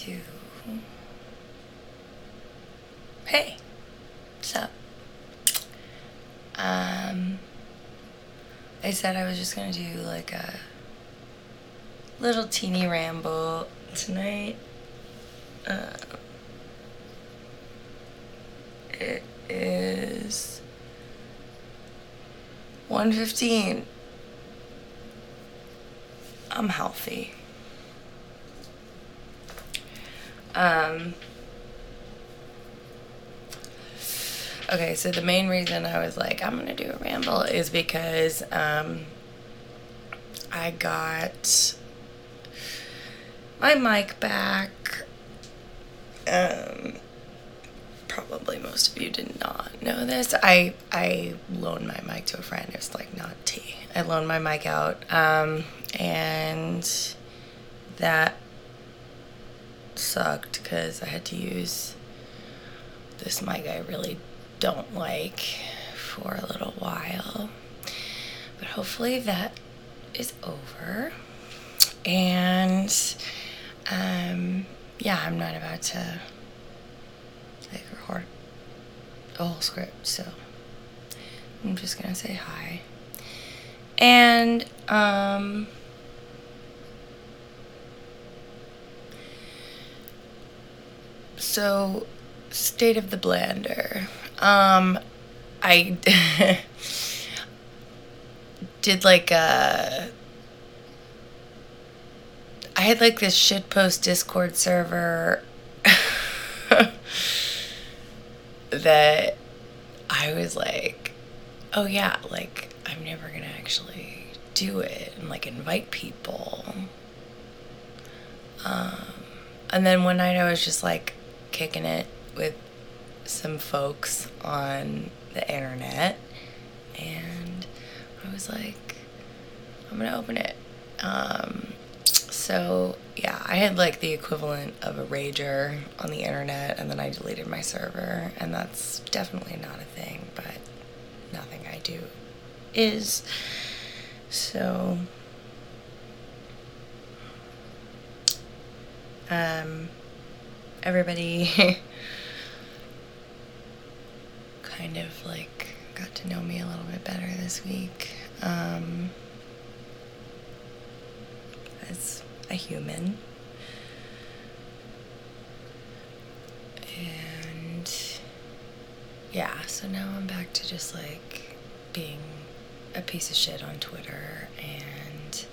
to... Hey, what's up? I said I was just gonna do like a little teeny ramble tonight. It is 1:15. I'm healthy. Okay, so the main reason I was like, I'm gonna do a ramble is because I got my mic back. Probably most of you did not know this. I loaned my mic to a friend. It was like not tea. I loaned my mic out, and that sucked because I had to use this mic I really don't like for a little while. But hopefully that is over. And yeah, I'm not about to like record a whole script, so I'm just gonna say hi. And so state of the blender. I did like I had like this shitpost Discord server that I was like, oh yeah, like I'm never gonna actually do it and like invite people. And then one night I was just like kicking it with some folks on the internet, and I was like, I'm gonna open it. So yeah, I had like the equivalent of a rager on the internet, and then I deleted my server, and that's definitely not a thing, but nothing I do is. So everybody kind of like got to know me a little bit better this week as a human. And yeah, so now I'm back to just like being a piece of shit on Twitter and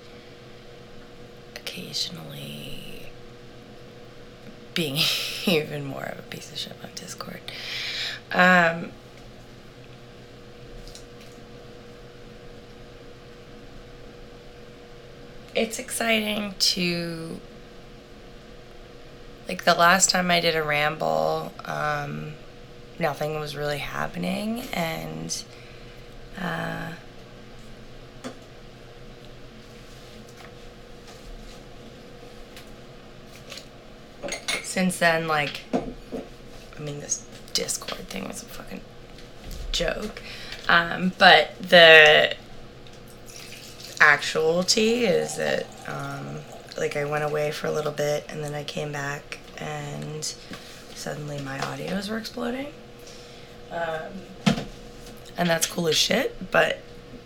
occasionally being even more of a piece of shit on Discord. It's exciting to, like, the last time I did a ramble, nothing was really happening, and since then, like, I mean, this Discord thing was a fucking joke, but the actual tea is that, like, I went away for a little bit, and then I came back, and suddenly my audios were exploding, and that's cool as shit, but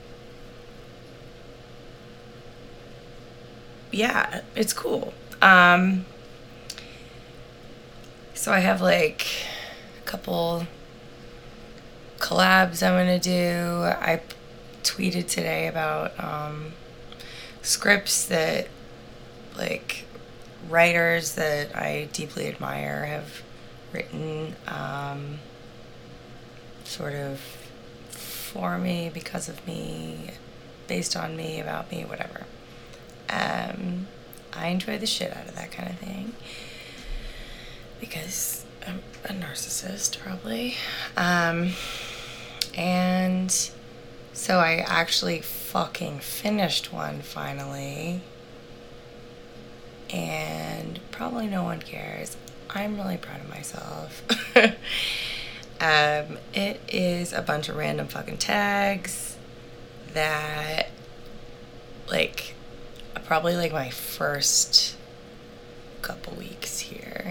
yeah, it's cool. So I have like a couple collabs I'm gonna do. I tweeted today about scripts that like writers that I deeply admire have written sort of for me, because of me, based on me, about me, whatever. I enjoy the shit out of that kind of thing because I'm a narcissist, probably. And so I actually fucking finished one finally, and probably no one cares. I'm really proud of myself. It is a bunch of random fucking tags that, like, probably like my first couple weeks here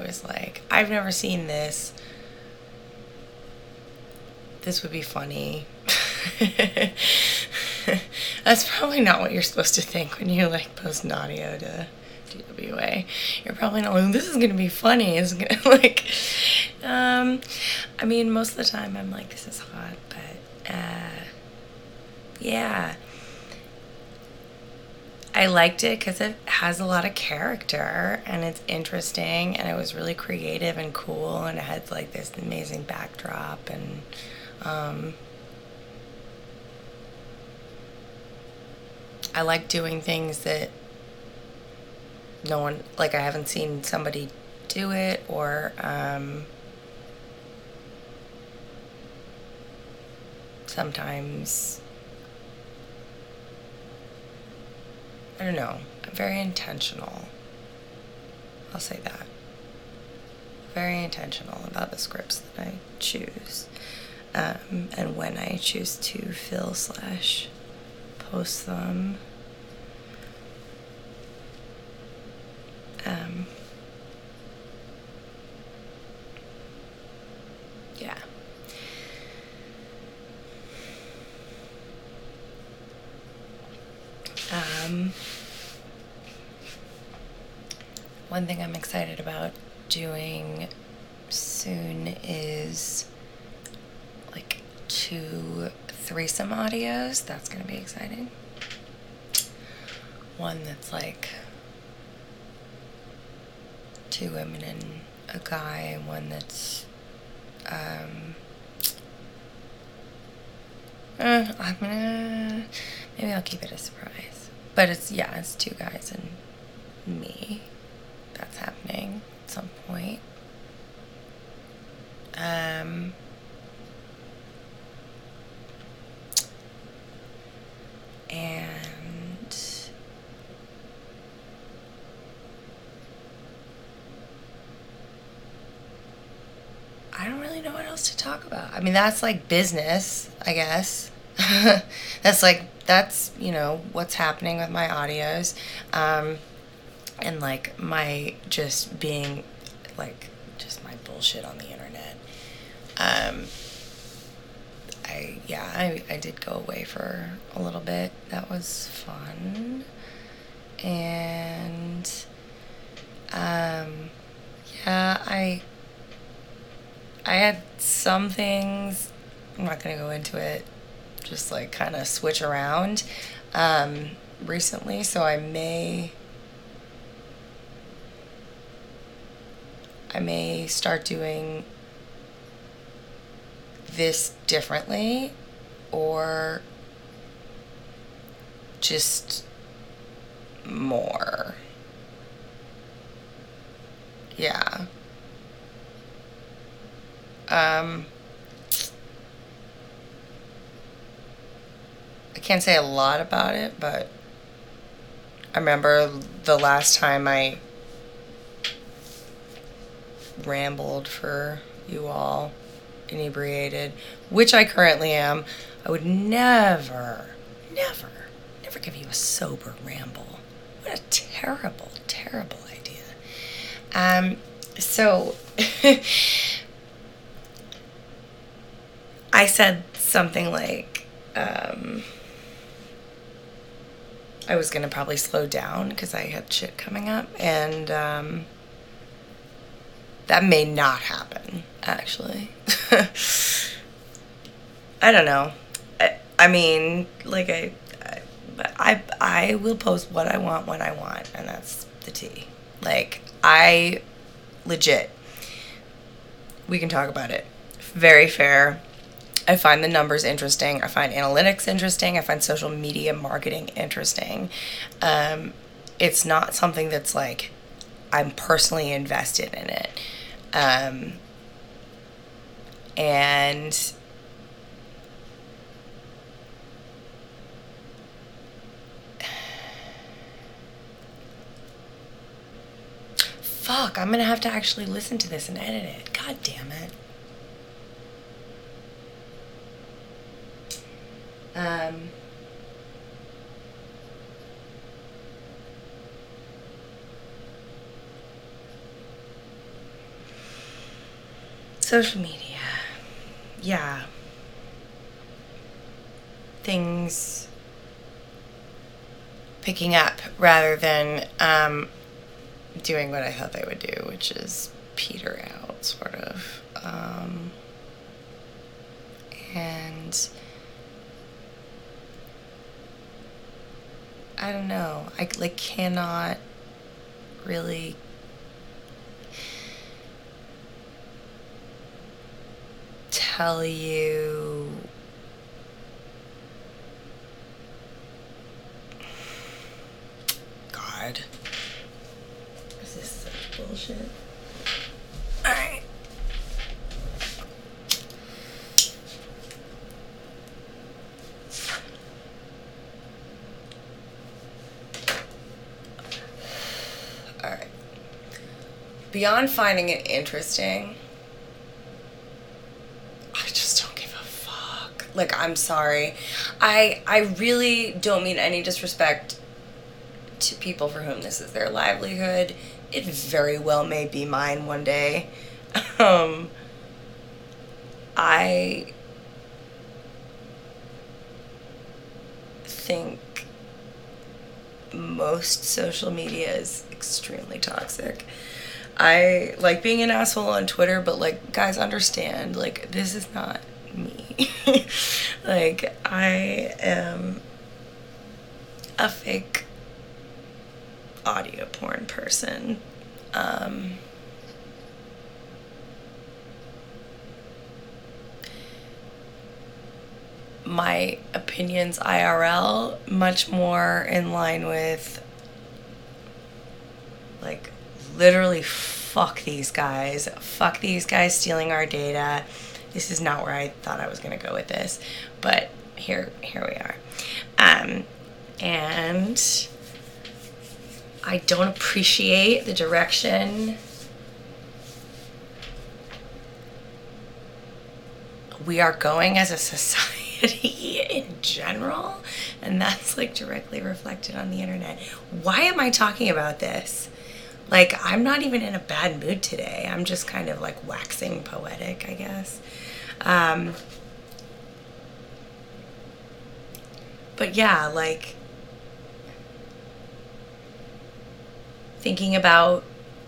was like, I've never seen this. This would be funny. That's probably not what you're supposed to think when you like post an audio to DWA. You're probably not like, this is gonna be funny. It's gonna like, I mean, most of the time I'm like, this is hot, but yeah. I liked it because it has a lot of character and it's interesting and it was really creative and cool and it had like this amazing backdrop and I like doing things that no one, like I haven't seen somebody do it or sometimes I don't know. I'm very intentional. I'll say that. Very intentional about the scripts that I choose. And when I choose to fill/post them. Yeah. One thing I'm excited about doing soon is like 2 threesome audios. That's gonna be exciting. One that's like 2 women and a guy, and one that's maybe I'll keep it a surprise. But it's 2 guys and me. That's happening at some point. And I don't really know what else to talk about. I mean, that's like business, I guess. That's, you know, what's happening with my audios. And like my just being like just my bullshit on the internet. I did go away for a little bit. That was fun. And I had some things, I'm not gonna go into it, just like kind of switch around recently, so I may start doing this differently or just more. Yeah. I can't say a lot about it, but I remember the last time I rambled for you all inebriated, which I currently am. I would never give you a sober ramble. What a terrible, terrible idea. So I said something like I was gonna probably slow down because I had shit coming up, and that may not happen, actually. I don't know. I mean, like I will post what I want when I want, and that's the tea. Like, I legit, we can talk about it. Very fair. I find the numbers interesting. I find analytics interesting. I find social media marketing interesting. It's not something that's like I'm personally invested in it. And fuck, I'm gonna have to actually listen to this and edit it. God damn it. social media. Yeah. Things picking up rather than doing what I thought they would do, which is peter out, sort of. And I don't know. I cannot really tell you God. Is this such bullshit? Alright. Alright. Beyond finding it interesting, I just don't give a fuck. I'm sorry. I really don't mean any disrespect to people for whom this is their livelihood. It very well may be mine one day. I think most social media is extremely toxic. I like being an asshole on Twitter, but guys, understand, this is not me. I am a fake audio porn person. My opinions IRL much more in line with literally fuck these guys stealing our data. This is not where I thought I was going to go with this, but here we are. And I don't appreciate the direction we are going as a society in general, and that's directly reflected on the internet. Why am I talking about this? I'm not even in a bad mood today. I'm just kind of waxing poetic, I guess. But yeah, thinking about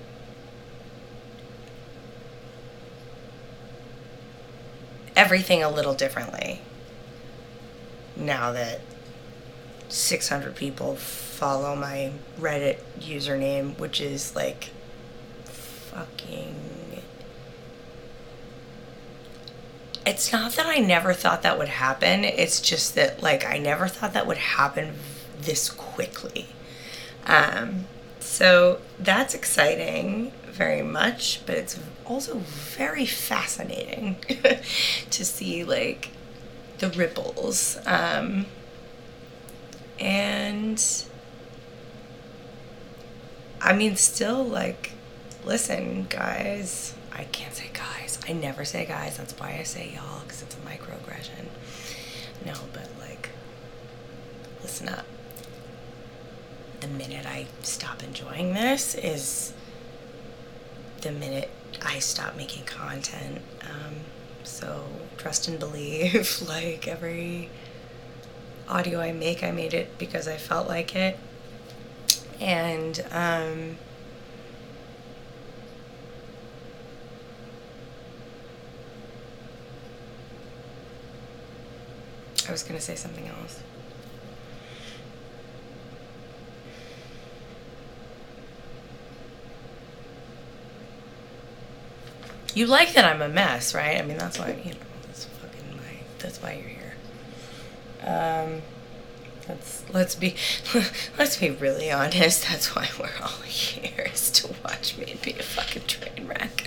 everything a little differently now that 600 people follow my Reddit username, which is fucking... It's not that I never thought that would happen. It's just that I never thought that would happen this quickly. So that's exciting very much, but it's also very fascinating to see the ripples. And I mean, still listen, guys. I can't say guys. I never say guys. That's why I say y'all, because it's a microaggression. No, but listen up. The minute I stop enjoying this is the minute I stop making content. So trust and believe, every audio I made it because I felt like it. And I was gonna say something else. You like that I'm a mess, right? I mean, that's why, that's why you're here. Let's be really honest. That's why we're all here, is to watch me be a fucking train wreck.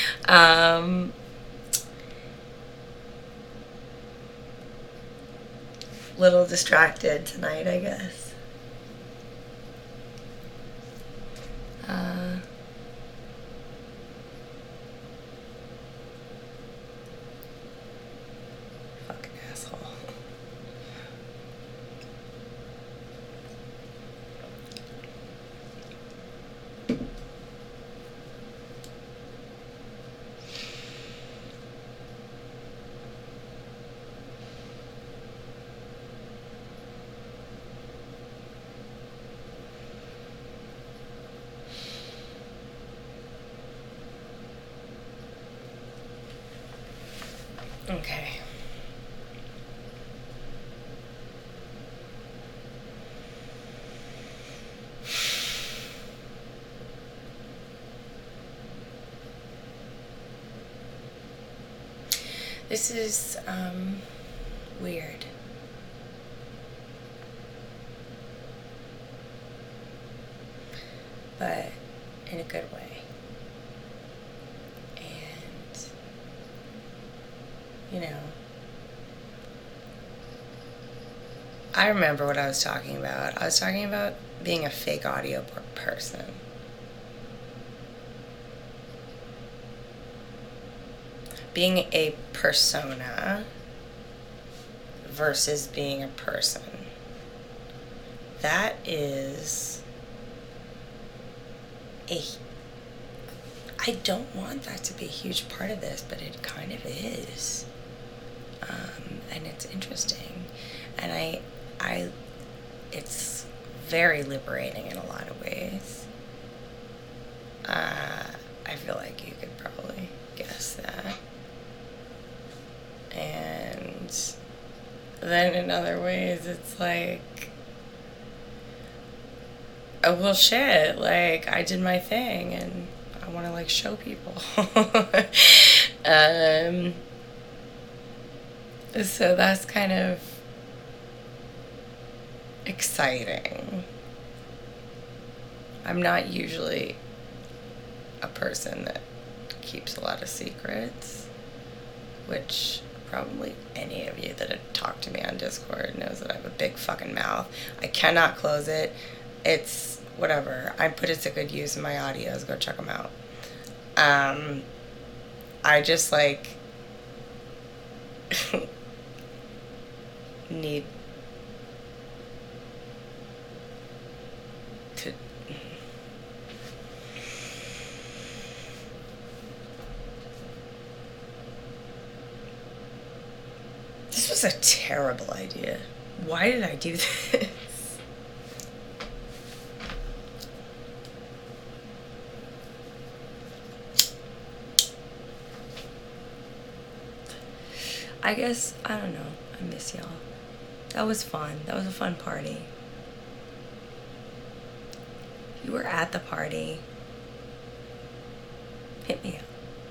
Little distracted tonight, I guess. Fucking asshole. Okay. This is weird. But in a good way. And, you know, I remember what I was talking about. I was talking about being a fake audio person. Being a persona versus being a person. That is I don't want that to be a huge part of this, but it kind of is. And it's interesting. And it's very liberating in a lot of ways. I feel like you could probably guess that. And then in other ways, it's like, oh, well, shit, like, I did my thing, and I want to, like, show people. So that's kind of exciting. I'm not usually a person that keeps a lot of secrets, which probably any of you that have talked to me on Discord knows that I have a big fucking mouth. I cannot close it. It's whatever. I put it to good use in my audios. Go check them out. I just like need to This was a terrible idea. Why did I do this? I guess, I don't know. I miss y'all. That was fun. That was a fun party. If you were at the party, hit me up.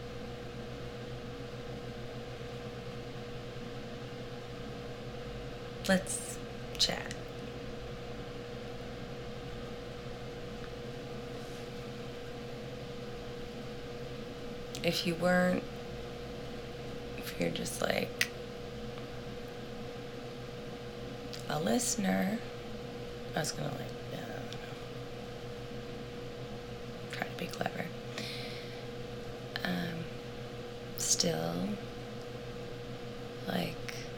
Let's chat. If you weren't, if you're just like a listener, I was gonna like, I don't know, try to be clever. Still, like,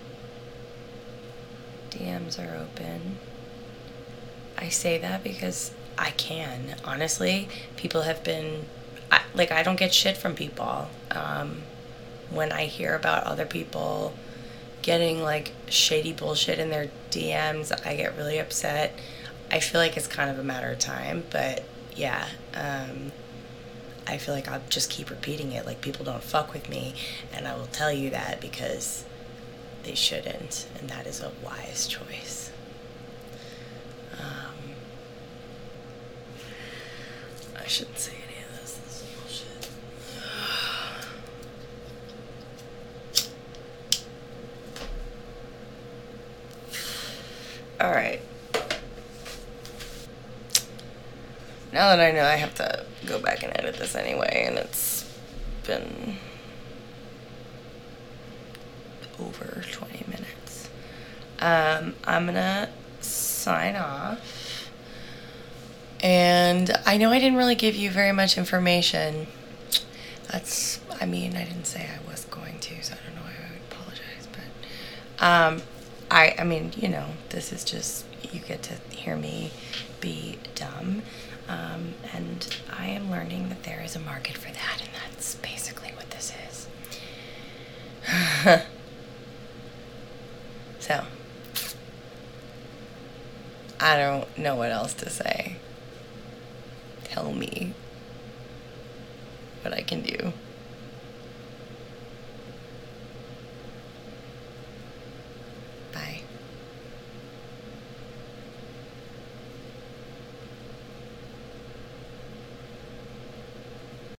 DMs are open. I say that because I can. Honestly, people have been, I don't get shit from people. When I hear about other people getting, like, shady bullshit in their DMs, I get really upset. I feel like it's kind of a matter of time, but yeah, I feel like I'll just keep repeating it. Like, people don't fuck with me, and I will tell you that because they shouldn't, and that is a wise choice. I shouldn't say any of this. This is bullshit. Alright. Now that I know I have to go back and edit this anyway, and it's been over 20 minutes. I'm gonna sign off. And I know I didn't really give you very much information. I didn't say I was going to, so I don't know why I would apologize, but I mean, you know, this is just, you get to hear me be dumb. And I am learning that there is a market for that, and that's basically what this is. So, I don't know what else to say. Tell me what I can do.